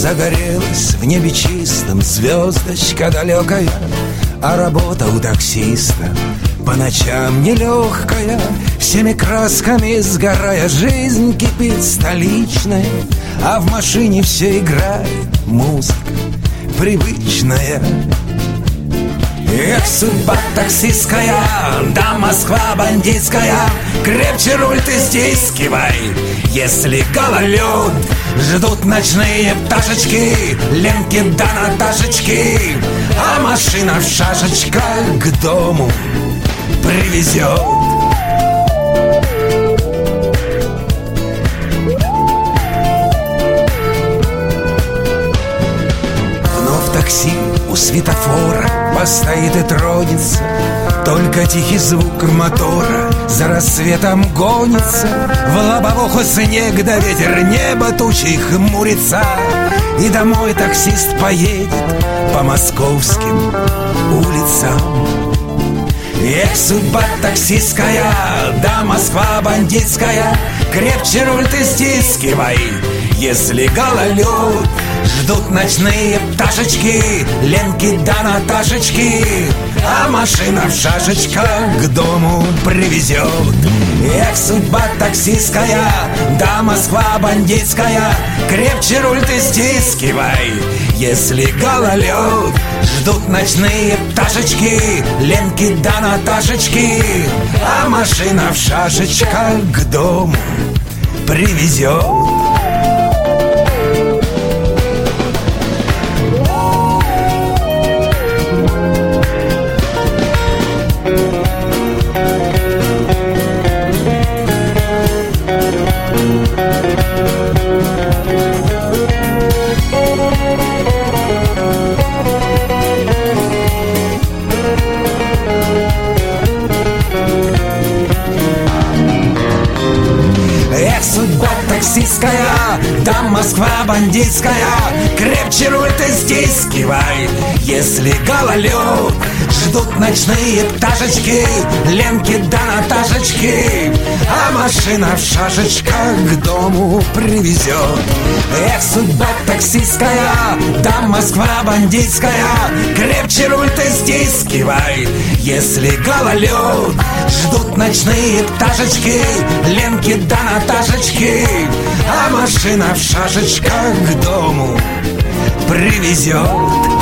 Загорелась в небе чистом звездочка далекая, а работа у таксиста по ночам нелегкая. Всеми красками сгорая, жизнь кипит столичная, а в машине все играет музыка привычная. Эх, судьба таксистская, да Москва бандитская, крепче руль ты стискивай, если гололед. Ждут ночные пташечки, Ленки да Наташечки, а машина в шашечках к дому привезет. Вновь такси у светофора постоит и тронется, только тихий звук мотора за рассветом гонится. В лобовуху снег да ветер, небо тучей хмурится, и домой таксист поедет по московским улицам. Эх, судьба таксистская, да Москва бандитская, крепче руль ты стискивай, если гололед. Ждут ночные пташечки, Ленки да Наташечки, а машина в шашечках к дому привезет. Эх, судьба таксистская, да Москва бандитская, крепче руль ты стискивай, если гололед. Ждут ночные пташечки, Ленки да Наташечки, а машина в шашечках к дому привезет. Судьба таксистская, да Москва бандитская, крепче руль ты стискивай, если гололед. Ждут ночные пташечки, Ленки да Наташечки, а машина в шашечках к дому привезет. Эх, судьба таксистская, да Москва бандитская, крепче руль ты стискивай, если гололед. Ждут ночные пташечки, Ленки да Наташечки, а машина в шашечках к дому привезет.